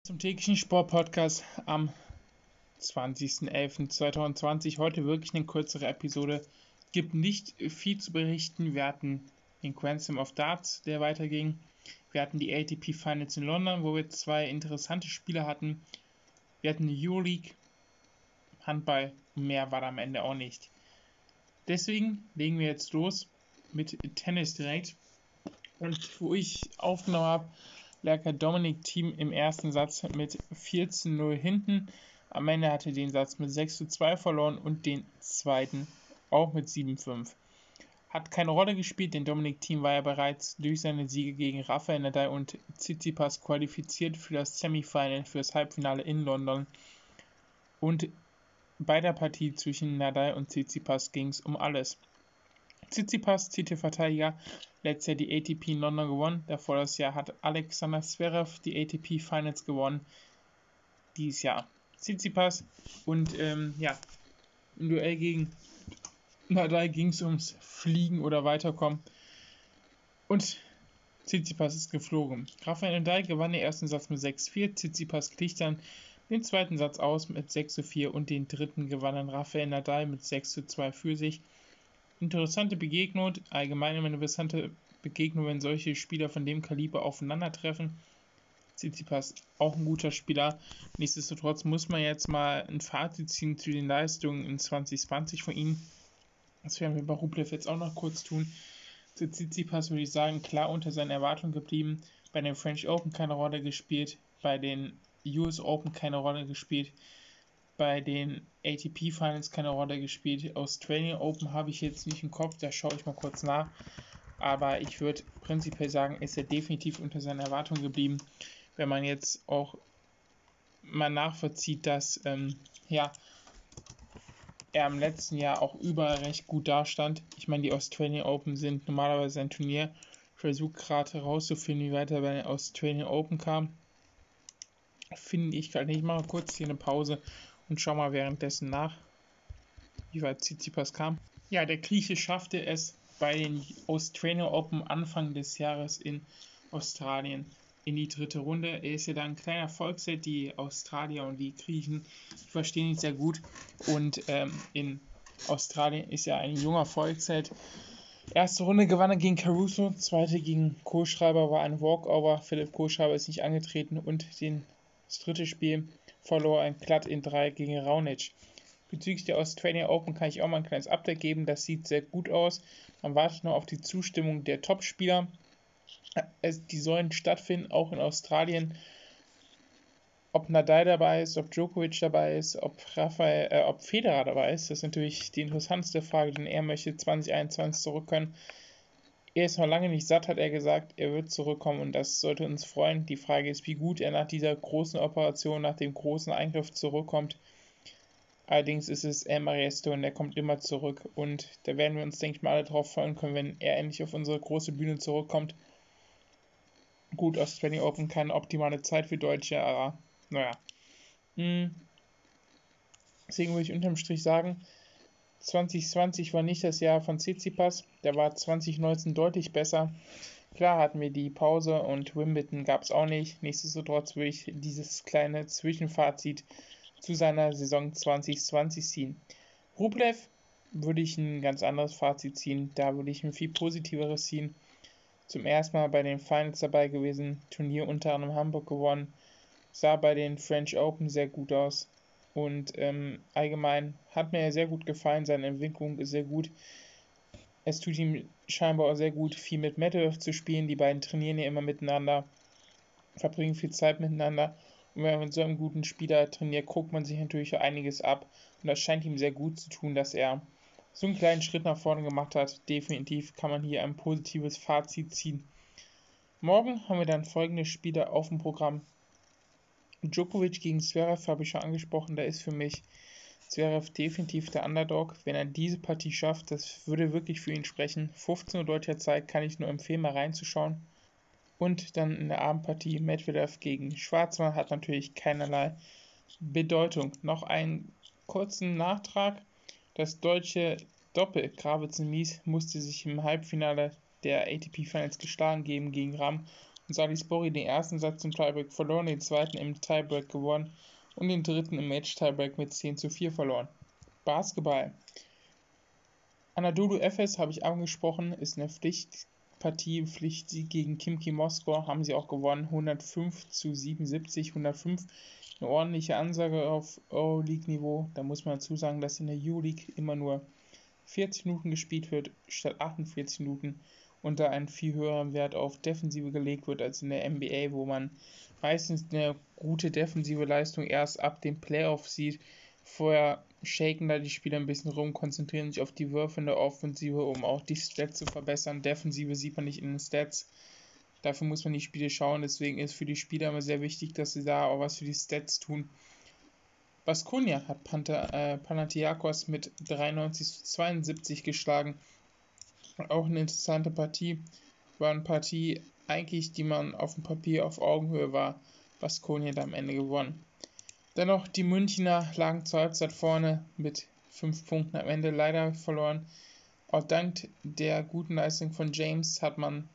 Zum täglichen Sport-Podcast am 20.11.2020. Heute wirklich eine kürzere Episode. Gibt nicht viel zu berichten. Wir hatten den Grand Slam of Darts, der weiterging. Wir hatten die ATP Finals in London, wo wir zwei interessante Spiele hatten. Wir hatten die Euroleague, Handball, mehr war da am Ende auch nicht. Deswegen legen wir jetzt los mit Tennis direkt. Und wo ich aufgenommen habe, lag der Dominic Thiem im ersten Satz mit 14:0 hinten. Am Ende hatte den Satz mit 6:2 verloren und den zweiten auch mit 7:5. Hat keine Rolle gespielt, denn Dominic Thiem war ja bereits durch seine Siege gegen Rafael Nadal und Tsitsipas qualifiziert für das Semifinal, für das Halbfinale in London. Und bei der Partie zwischen Nadal und Tsitsipas ging es um alles. Tsitsipas, Titelverteidiger, letztes Jahr die ATP in London gewonnen. Davor das Jahr hat Alexander Zverev die ATP Finals gewonnen. Dieses Jahr Tsitsipas. Und im Duell gegen Nadal ging es ums Fliegen oder Weiterkommen. Und Tsitsipas ist geflogen. Rafael Nadal gewann den ersten Satz mit 6:4. Tsitsipas glich dann den zweiten Satz aus mit 6:4 und den dritten gewann dann Rafael Nadal mit 6:2 für sich. Interessante Begegnung, allgemein immer eine interessante Begegnung, wenn solche Spieler von dem Kaliber aufeinandertreffen. Tsitsipas auch ein guter Spieler. Nichtsdestotrotz muss man jetzt mal ein Fazit ziehen zu den Leistungen in 2020 von ihm. Das werden wir bei Rublev jetzt auch noch kurz tun. Zu Tsitsipas würde ich sagen, klar unter seinen Erwartungen geblieben. Bei den French Open keine Rolle gespielt, bei den US Open keine Rolle gespielt. Bei den ATP Finals keine Rolle gespielt. Australian Open habe ich jetzt nicht im Kopf, da schaue ich mal kurz nach. Aber ich würde prinzipiell sagen, ist er definitiv unter seinen Erwartungen geblieben. Wenn man jetzt auch mal nachvollzieht, dass er im letzten Jahr auch überall recht gut dastand. Ich meine, die Australian Open sind normalerweise ein Turnier. Ich versuche gerade herauszufinden, wie weit er bei den Australian Open kam. Finde ich gerade nicht. Ich mache kurz hier eine Pause und schau mal währenddessen nach, wie weit Tsitsipas kam. Ja, der Grieche schaffte es bei den Australian Open Anfang des Jahres in Australien in die dritte Runde. Er ist ja da ein kleiner Volksheld, die Australier und die Griechen, die verstehen ihn sehr gut. Und in Australien ist er ein junger Volksheld. Erste Runde gewann er gegen Caruso, zweite gegen Kohlschreiber war ein Walkover. Philipp Kohlschreiber ist nicht angetreten und das dritte Spiel verlor er glatt in 3 gegen Raonic. Bezüglich der Australian Open kann ich auch mal ein kleines Update geben. Das sieht sehr gut aus. Man wartet noch auf die Zustimmung der Topspieler. Die sollen stattfinden, auch in Australien. Ob Nadal dabei ist, ob Djokovic dabei ist, ob Federer dabei ist, das ist natürlich die interessanteste Frage, denn er möchte 2021 zurück können. Er ist noch lange nicht satt, hat er gesagt. Er wird zurückkommen und das sollte uns freuen. Die Frage ist, wie gut er nach dieser großen Operation, nach dem großen Eingriff zurückkommt. Allerdings ist es El Maestro und er kommt immer zurück und da werden wir uns, denke ich mal, alle drauf freuen können, wenn er endlich auf unsere große Bühne zurückkommt. Gut, Australian Open keine optimale Zeit für Deutsche, aber naja. Deswegen würde ich unterm Strich sagen, 2020 war nicht das Jahr von Tsitsipas, der war 2019 deutlich besser. Klar hatten wir die Pause und Wimbledon gab es auch nicht. Nichtsdestotrotz würde ich dieses kleine Zwischenfazit zu seiner Saison 2020 ziehen. Rublev würde ich ein ganz anderes Fazit ziehen. Da würde ich ein viel positiveres ziehen. Zum ersten Mal bei den Finals dabei gewesen, Turnier unter anderem Hamburg gewonnen, sah bei den French Open sehr gut aus und allgemein hat mir sehr gut gefallen, seine Entwicklung ist sehr gut. Es tut ihm scheinbar auch sehr gut, viel mit Medvedev zu spielen, die beiden trainieren ja immer miteinander, verbringen viel Zeit miteinander und wenn man mit so einem guten Spieler trainiert, guckt man sich natürlich einiges ab und das scheint ihm sehr gut zu tun, dass er so einen kleinen Schritt nach vorne gemacht hat. Definitiv kann man hier ein positives Fazit ziehen. Morgen haben wir dann folgende Spiele auf dem Programm. Djokovic gegen Zverev habe ich schon angesprochen, da ist für mich Zverev definitiv der Underdog. Wenn er diese Partie schafft, das würde wirklich für ihn sprechen. 15 Uhr deutscher Zeit kann ich nur empfehlen, mal reinzuschauen. Und dann in der Abendpartie Medvedev gegen Schwarzmann hat natürlich keinerlei Bedeutung. Noch einen kurzen Nachtrag. Das deutsche Doppel Gravitz und Mies musste sich im Halbfinale der ATP Finals geschlagen geben gegen Rahm Salisbury den ersten Satz im Tiebreak verloren, den zweiten im Tiebreak gewonnen und den dritten im Match-Tiebreak mit 10:4 verloren. Basketball. Anadolu Efes habe ich angesprochen, ist eine Pflichtsieg gegen Khimki Moskau, haben sie auch gewonnen, 105:77, 105, eine ordentliche Ansage auf Euroleague-Niveau. Da muss man dazu sagen, dass in der Euroleague immer nur 40 Minuten gespielt wird, statt 48 Minuten und da ein viel höherer Wert auf Defensive gelegt wird als in der NBA, wo man meistens eine gute defensive Leistung erst ab dem Playoff sieht. Vorher shaken da die Spieler ein bisschen rum, konzentrieren sich auf die Würfe in der Offensive, um auch die Stats zu verbessern. Defensive sieht man nicht in den Stats. Dafür muss man die Spiele schauen, deswegen ist für die Spieler immer sehr wichtig, dass sie da auch was für die Stats tun. Baskonia hat Panathinaikos mit 93:72 geschlagen. Auch eine interessante Partie. War eine Partie eigentlich, die man auf dem Papier auf Augenhöhe war. Baskonia hat am Ende gewonnen. Dennoch, die Münchner lagen zur Halbzeit vorne mit 5 Punkten am Ende leider verloren. Auch dank der guten Leistung von James hat man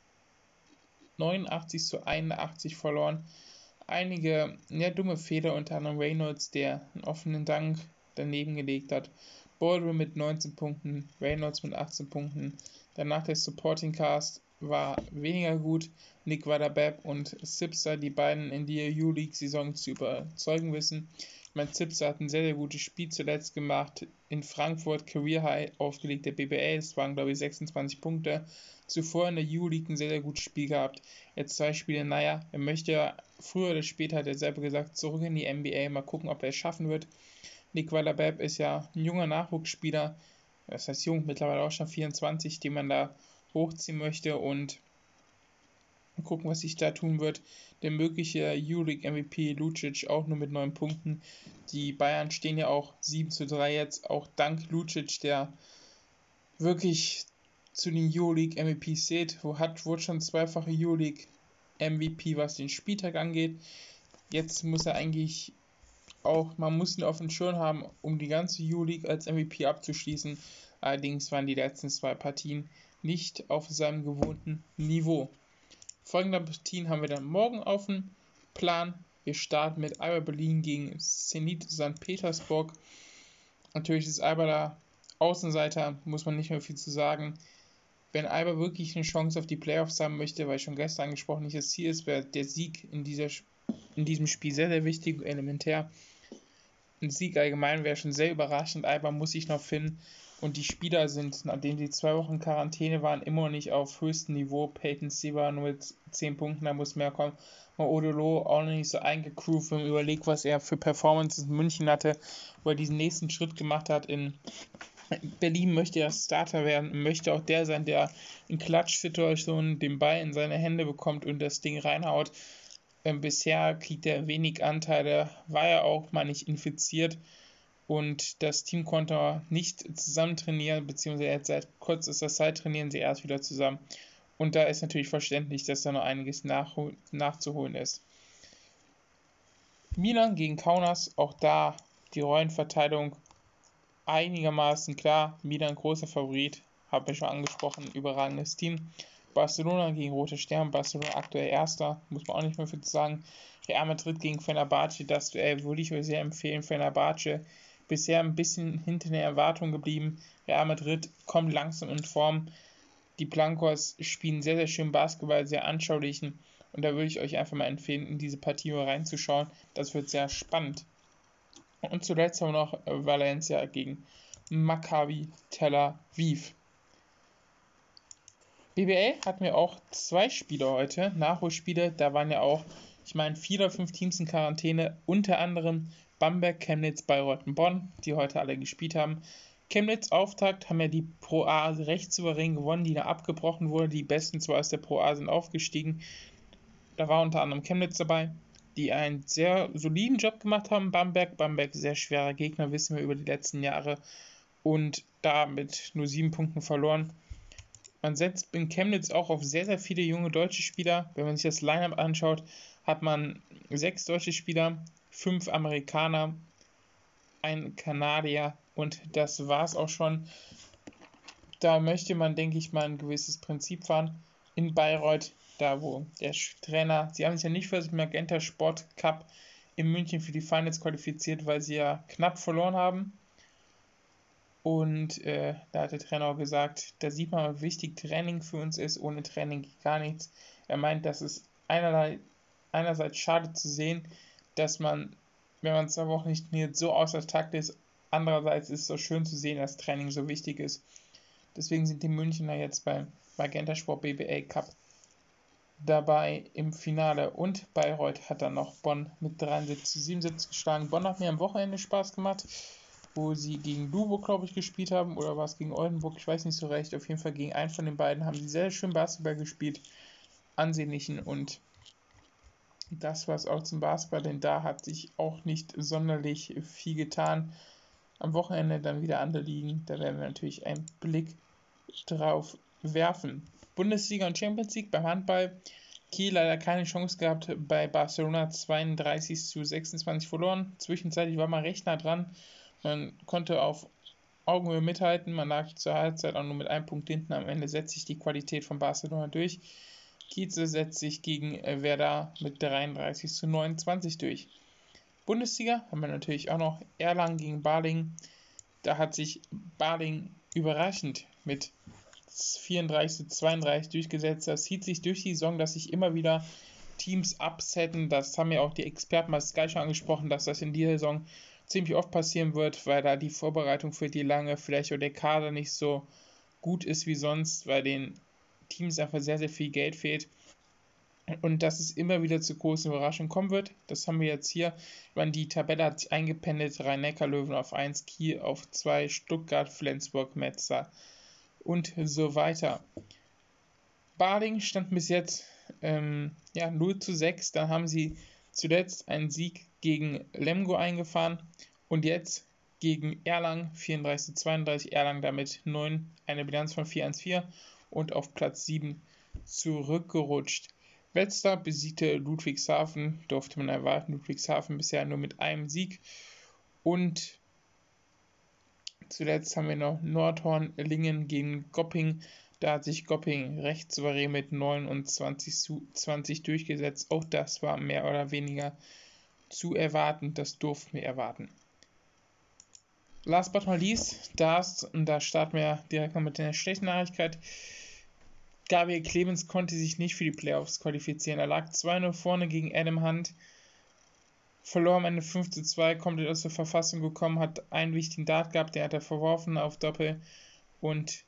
89:81 verloren. Einige dumme Fehler, unter anderem Reynolds, der einen offenen Dank daneben gelegt hat. Baldwin mit 19 Punkten, Reynolds mit 18 Punkten. Danach der Supporting Cast war weniger gut. Nick Wader-Bepp und Sipser, die beiden in die EU-League-Saison zu überzeugen wissen. Ich meine, Sipser hat ein sehr, sehr gutes Spiel zuletzt gemacht. In Frankfurt Career High aufgelegt, der BBL. Es waren, glaube ich, 26 Punkte. Zuvor in der EU-League ein sehr, sehr gutes Spiel gehabt. Jetzt 2 Spiele, naja, er möchte ja früher oder später, hat er selber gesagt, zurück in die NBA. Mal gucken, ob er es schaffen wird. Nick Wader-Bepp ist ja ein junger Nachwuchsspieler. Das heißt jung, mittlerweile auch schon 24, den man da hochziehen möchte und gucken, was sich da tun wird. Der mögliche EU-League MVP Lucic auch nur mit 9 Punkten. Die Bayern stehen ja auch 7:3 jetzt, auch dank Lucic, der wirklich zu den EU-League MVPs zählt. Wurde schon zweifache EU-League MVP, was den Spieltag angeht. Jetzt muss er eigentlich auch, man muss ihn auf dem Schirm haben, um die ganze EU-League als MVP abzuschließen. Allerdings waren die letzten 2 Partien nicht auf seinem gewohnten Niveau. Folgende Partien haben wir dann morgen auf dem Plan. Wir starten mit Alba Berlin gegen Zenit St. Petersburg. Natürlich ist Alba da Außenseiter, muss man nicht mehr viel zu sagen. Wenn Alba wirklich eine Chance auf die Playoffs haben möchte, weil schon gestern angesprochen nicht das Ziel ist, wäre der Sieg in diesem Spiel sehr, sehr wichtig und elementär. Ein Sieg allgemein wäre schon sehr überraschend. Alba muss sich noch finden. Und die Spieler sind, nachdem sie 2 Wochen Quarantäne waren, immer noch nicht auf höchstem Niveau. Peyton Siva nur mit 10 Punkten, da muss mehr kommen. Odolo auch noch nicht so eingegroovt, wenn man überlegt, was er für Performances in München hatte, wo er diesen nächsten Schritt gemacht hat. In Berlin möchte er Starter werden, möchte auch der sein, der in Klatsch-Situationen den Ball in seine Hände bekommt und das Ding reinhaut. Bisher kriegt er wenig Anteile, war er auch mal nicht infiziert und das Team konnte nicht zusammen trainieren, beziehungsweise jetzt seit kürzester Zeit trainieren sie erst wieder zusammen. Und da ist natürlich verständlich, dass da noch einiges nachzuholen ist. Milan gegen Kaunas, auch da die Rollenverteilung einigermaßen klar. Milan großer Favorit, habe ich schon angesprochen, überragendes Team. Barcelona gegen Rote Stern, Barcelona aktuell Erster, muss man auch nicht mehr viel zu sagen. Real Madrid gegen Fenerbahce, das Duell würde ich euch sehr empfehlen. Fenerbahce bisher ein bisschen hinter der Erwartung geblieben. Real Madrid kommt langsam in Form. Die Blancos spielen sehr, sehr schön Basketball, sehr anschaulichen. Und da würde ich euch einfach mal empfehlen, in diese Partie mal reinzuschauen. Das wird sehr spannend. Und zuletzt haben wir noch Valencia gegen Maccabi Tel Aviv. BBL hatten wir auch 2 Spiele heute, Nachholspiele, da waren ja auch, 4 oder 5 Teams in Quarantäne, unter anderem Bamberg, Chemnitz, Bayreuth und Bonn, die heute alle gespielt haben. Chemnitz Auftakt haben ja die Pro A recht souverän gewonnen, die da abgebrochen wurde, die besten 2 aus der Pro A sind aufgestiegen. Da war unter anderem Chemnitz dabei, die einen sehr soliden Job gemacht haben. Bamberg sehr schwerer Gegner, wissen wir über die letzten Jahre und da mit nur 7 Punkten verloren. Man setzt in Chemnitz auch auf sehr, sehr viele junge deutsche Spieler. Wenn man sich das Line-Up anschaut, hat man 6 deutsche Spieler, 5 Amerikaner, ein Kanadier und das war's auch schon. Da möchte man, denke ich mal, ein gewisses Prinzip fahren. In Bayreuth, da wo der Trainer, sie haben sich ja nicht für den Magenta Sport Cup in München für die Finals qualifiziert, weil sie ja knapp verloren haben. Und da hat der Trainer auch gesagt, da sieht man, wie wichtig Training für uns ist. Ohne Training geht gar nichts. Er meint, dass es einerseits schade zu sehen, dass man, wenn man 2 Wochen nicht trainiert, so außer Takt ist. Andererseits ist es so schön zu sehen, dass Training so wichtig ist. Deswegen sind die Münchner jetzt beim Magenta Sport BBL Cup dabei im Finale. Und Bayreuth hat dann noch Bonn mit 73-77 geschlagen. Bonn hat mir am Wochenende Spaß gemacht, wo sie gegen Duisburg, glaube ich, gespielt haben. Oder war es gegen Oldenburg? Ich weiß nicht so recht. Auf jeden Fall gegen einen von den beiden haben sie sehr schön Basketball gespielt. Ansehnlichen. Und das war es auch zum Basketball, denn da hat sich auch nicht sonderlich viel getan. Am Wochenende dann wieder andere Ligen. Da werden wir natürlich einen Blick drauf werfen. Bundesliga und Champions League beim Handball. Kiel leider keine Chance gehabt, bei Barcelona 32-26 verloren. Zwischenzeitlich war man recht nah dran. Man konnte auf Augenhöhe mithalten. Man lag zur Halbzeit auch nur mit einem Punkt hinten. Am Ende setzt sich die Qualität von Barcelona durch. Kieze setzt sich gegen Werder mit 33-29 durch. Bundesliga haben wir natürlich auch noch Erlangen gegen Balingen. Da hat sich Balingen überraschend mit 34-32 durchgesetzt. Das zieht sich durch die Saison, dass sich immer wieder Teams upsetten. Das haben ja auch die Experten bei Sky schon angesprochen, dass das in dieser Saison ziemlich oft passieren wird, weil da die Vorbereitung für die lange, vielleicht auch der Kader nicht so gut ist wie sonst, weil den Teams einfach sehr, sehr viel Geld fehlt. Und dass es immer wieder zu großen Überraschungen kommen wird. Das haben wir jetzt hier. Die Tabelle hat sich eingependelt. Rhein-Neckar-Löwen auf 1, Kiel auf 2, Stuttgart, Flensburg, Metzer und so weiter. Balingen stand bis jetzt 0-6. Dann haben sie zuletzt einen Sieg gegen Lemgo eingefahren und jetzt gegen Erlangen 34-32. Erlangen damit 9, eine Bilanz von 4-1-4 und auf Platz 7 zurückgerutscht. Wetzlar besiegte Ludwigshafen, durfte man erwarten. Ludwigshafen bisher nur mit einem Sieg. Und zuletzt haben wir noch Nordhorn-Lingen gegen Gopping. Da hat sich Gopping recht souverän mit 29-20 durchgesetzt. Auch das war mehr oder weniger zu erwarten. Das durften wir erwarten. Last but not least, da starten wir direkt noch mit der schlechten Nachricht. Gabriel Clemens konnte sich nicht für die Playoffs qualifizieren. Er lag 2-0 vorne gegen Adam Hunt, verlor am Ende 5-2, komplett aus der Verfassung gekommen, hat einen wichtigen Dart gehabt, den hat er verworfen auf Doppel. Und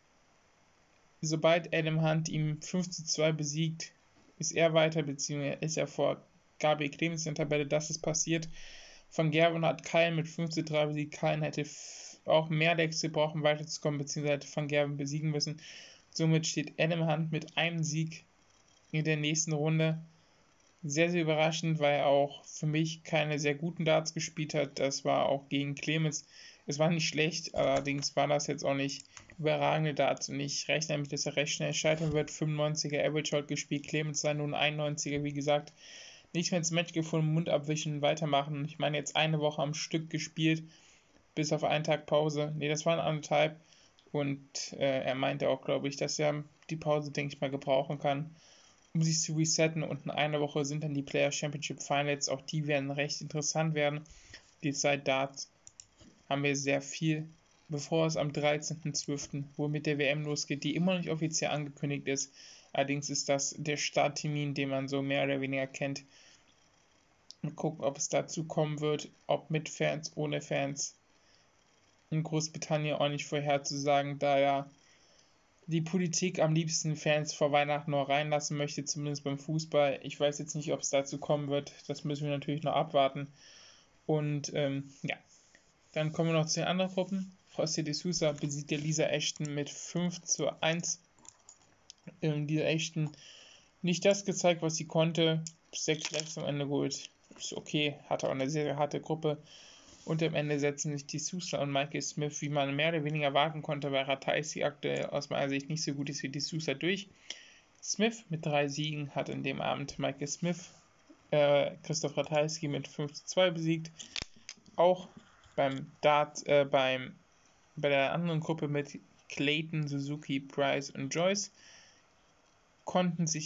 sobald Adam Hunt ihm 5-2 besiegt, ist er weiter, beziehungsweise ist er vor Gabriel Clemens in der Tabelle. Das ist passiert. Van Gerwen hat Kyle mit 5-3 besiegt. Kyle hätte auch mehr Lecks gebraucht, um weiterzukommen, beziehungsweise hätte Van Gerwen besiegen müssen. Somit steht Adam Hunt mit einem Sieg in der nächsten Runde. Sehr, sehr überraschend, weil er auch für mich keine sehr guten Darts gespielt hat. Das war auch gegen Clemens. Es war nicht schlecht, allerdings war das jetzt auch nicht überragende Darts. Und ich rechne damit, dass er recht schnell scheitern wird. 95er Average Hold gespielt, Clemens sei nun 91er, wie gesagt. Nicht mehr ins Match gefunden, Mund abwischen, weitermachen. Ich meine, jetzt eine Woche am Stück gespielt, bis auf einen Tag Pause. Ne, das waren 1,5. Und er meinte auch, glaube ich, dass er die Pause, denke ich mal, gebrauchen kann, um sich zu resetten. Und in einer Woche sind dann die Player Championship Finals. Auch die werden recht interessant werden. Die Zeit Darts haben wir sehr viel, bevor es am 13.12., wo mit der WM losgeht, die immer noch nicht offiziell angekündigt ist. Allerdings ist das der Starttermin, den man so mehr oder weniger kennt. Und gucken, ob es dazu kommen wird, ob mit Fans, ohne Fans. In Großbritannien auch nicht vorherzusagen, da ja die Politik am liebsten Fans vor Weihnachten noch reinlassen möchte, zumindest beim Fußball. Ich weiß jetzt nicht, ob es dazu kommen wird. Das müssen wir natürlich noch abwarten. Und dann kommen wir noch zu den anderen Gruppen. Frosty de Sousa besiegt der Lisa Ashton mit 5-1. Lisa Ashton nicht das gezeigt, was sie konnte. 6 Schläge am Ende geholt. Ist okay, hatte auch eine sehr, sehr harte Gruppe. Und am Ende setzen sich die Sousa und Michael Smith, wie man mehr oder weniger erwarten konnte, weil Ratajski aktuell aus meiner Sicht nicht so gut ist wie die Sousa durch. Smith mit 3 Siegen hat in dem Abend Michael Smith Christoph Ratajski mit 5-2 besiegt. Auch beim Dart, bei der anderen Gruppe mit Clayton, Suzuki, Price und Joyce konnten sich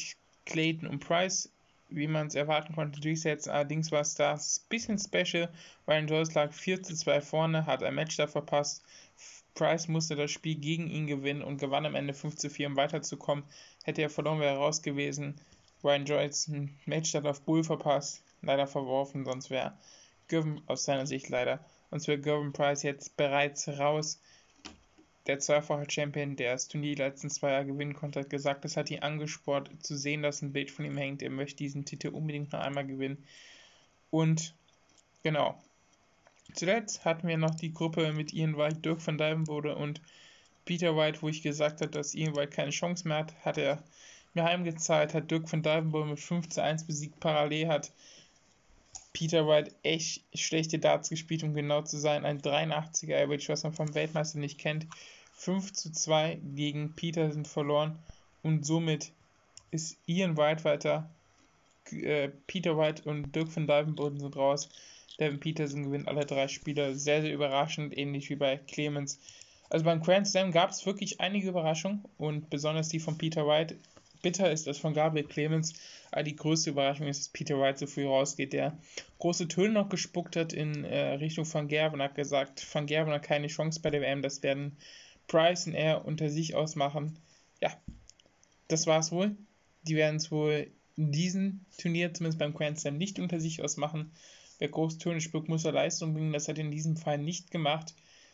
Clayton und Price, wie man es erwarten konnte, durchsetzen. Allerdings war es das bisschen special. Ryan Joyce lag 4:2 vorne, hat ein Match da verpasst. Price musste das Spiel gegen ihn gewinnen und gewann am Ende 5:4, um weiterzukommen. Hätte er verloren, wäre er raus gewesen. Ryan Joyce ein Matchstart auf Bull verpasst, leider verworfen, sonst wäre Gervin, aus seiner Sicht leider, sonst wäre Gervin Price jetzt bereits raus. Der zweifache Champion, der das Turnier die letzten 2 Jahre gewinnen konnte, hat gesagt, das hat ihn angespornt zu sehen, dass ein Bild von ihm hängt. Er möchte diesen Titel unbedingt noch einmal gewinnen. Und genau. Zuletzt hatten wir noch die Gruppe mit Ian White, Dirk van Dijvenbode und Peter White, wo ich gesagt habe, dass Ian White keine Chance mehr hat, hat er mir heimgezahlt, hat Dirk van Dijvenbode mit 5:1 besiegt. Parallel hat Peter White echt schlechte Darts gespielt, um genau zu sein. Ein 83er Average, was man vom Weltmeister nicht kennt. 5:2 gegen Peterson verloren und somit ist Ian White weiter. Peter White und Dirk van Dijvenbode sind raus. Devin Peterson gewinnt alle 3 Spiele. Sehr, sehr überraschend, ähnlich wie bei Clemens. Also beim Grand Slam gab es wirklich einige Überraschungen und besonders die von Peter White. Bitter ist das von Gabriel Clemens, aber die größte Überraschung ist, dass Peter White so früh rausgeht, der große Töne noch gespuckt hat in Richtung Van Gerwen, hat gesagt, Van Gerwen hat keine Chance bei der WM, das werden Price und er unter sich ausmachen. Ja, das war's wohl. Die werden es wohl in diesem Turnier, zumindest beim Grand Slam, nicht unter sich ausmachen. Wer groß Töne spuckt, muss er Leistung bringen, das hat er in diesem Fall nicht gemacht.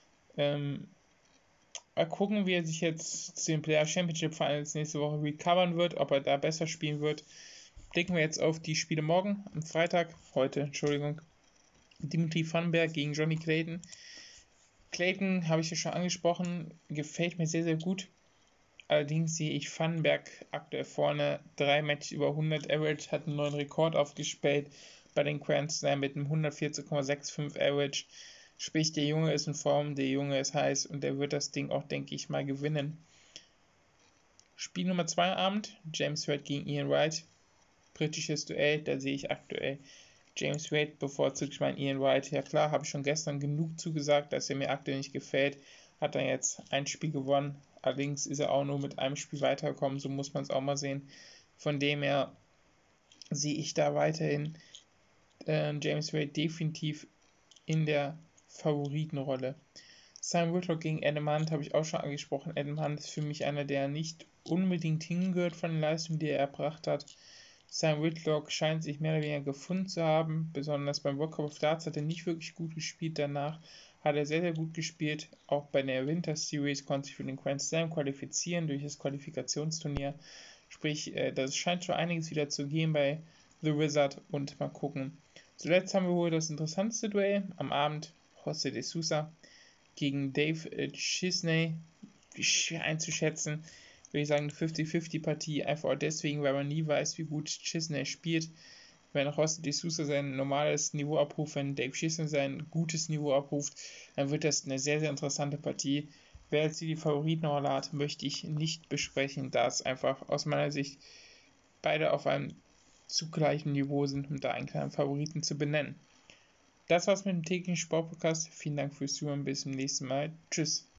Mal gucken, wie er sich jetzt zu den Player Championship Finals nächste Woche recovern wird, ob er da besser spielen wird. Blicken wir jetzt auf die Spiele morgen, am Freitag, Dimitri Vandenberg gegen Johnny Clayton. Clayton, habe ich ja schon angesprochen, gefällt mir sehr, sehr gut. Allerdings sehe ich Vandenberg aktuell vorne, 3 Matches über 100 Average, hat einen neuen Rekord aufgestellt bei den Grand Slam mit einem 114,65 Average. Sprich, der Junge ist in Form, der Junge ist heiß und der wird das Ding auch, denke ich mal, gewinnen. Spiel Nummer 2 Abend, James Wade gegen Ian White. Britisches Duell, da sehe ich aktuell James Wade bevorzugt. Ich meine, Ian White, ja klar, habe ich schon gestern genug zugesagt, dass er mir aktuell nicht gefällt. Hat er jetzt ein Spiel gewonnen. Allerdings ist er auch nur mit einem Spiel weitergekommen, so muss man es auch mal sehen. Von dem her sehe ich da weiterhin James Wade definitiv in der Favoritenrolle. Sam Whitlock gegen Adam Hunt habe ich auch schon angesprochen. Adam Hunt ist für mich einer, der nicht unbedingt hingehört von den Leistungen, die er erbracht hat. Sam Whitlock scheint sich mehr oder weniger gefunden zu haben. Besonders beim World Cup of Darts hat er nicht wirklich gut gespielt. Danach hat er sehr, sehr gut gespielt. Auch bei der Winter Series konnte sich für den Grand Slam qualifizieren durch das Qualifikationsturnier. Sprich, das scheint schon einiges wieder zu gehen bei The Wizard und mal gucken. Zuletzt haben wir wohl das interessanteste Duell am Abend. José de Sousa gegen Dave Chisney. Schwer einzuschätzen. Würde ich sagen, eine 50-50-Partie. Einfach auch deswegen, weil man nie weiß, wie gut Chisney spielt. Wenn José de Sousa sein normales Niveau abruft, wenn Dave Chisney sein gutes Niveau abruft, dann wird das eine sehr, sehr interessante Partie. Wer jetzt die Favoritenrolle hat, möchte ich nicht besprechen, da es einfach aus meiner Sicht beide auf einem zu gleichen Niveau sind, um da einen kleinen Favoriten zu benennen. Das war's mit dem täglichen Sportpodcast. Vielen Dank fürs Zuhören. Bis zum nächsten Mal. Tschüss.